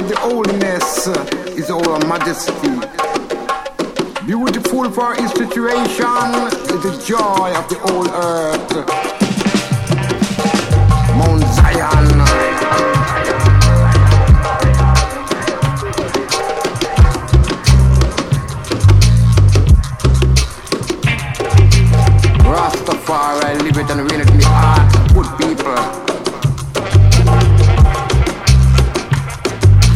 of the holiness is our majesty. Beautiful for his situation is the joy of the whole earth. Mount Zion. Rastafari, live it and reign it in the